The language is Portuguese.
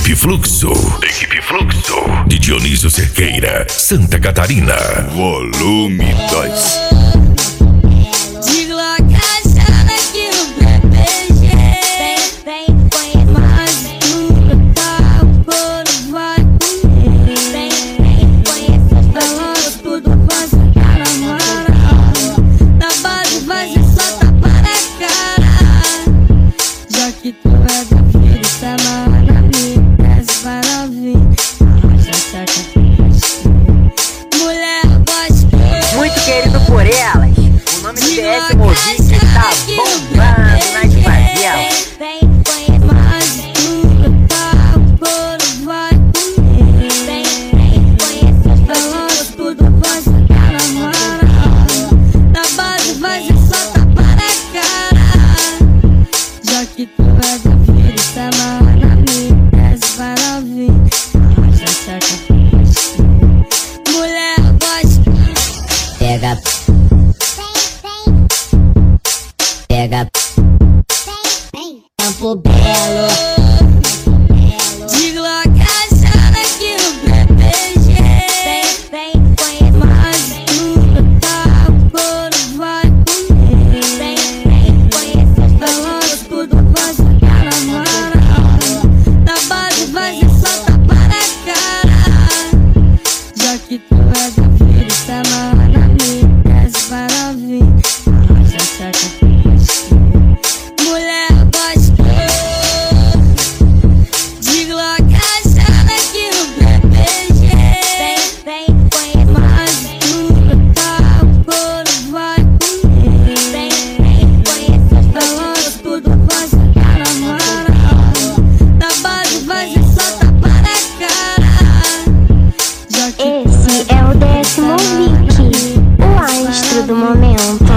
Equipe Fluxo. Equipe Fluxo. De Dionísio Cerqueira, Santa Catarina. Volume 2. Muito querido por elas, o nome do DS Movite está bombando nas favelas. Pega, pega, Campo Belo, de Glock achando aqui no PPG. Vem conhecer tudo, tá? O couro vai comer. Vem conhecer falando tudo, você tá na moral. Na base vai ser só tapa na cara. Já que tu é da vida, tá mal. Mulher gostou de Glock achando aqui no PPG. Vem conhecer tudo, tá? O couro vai comer. Vem conhecer falando tudo, você tá na moral. Na base vai ser só tapa na cara. Esse é o DS Movite, o astro do momento.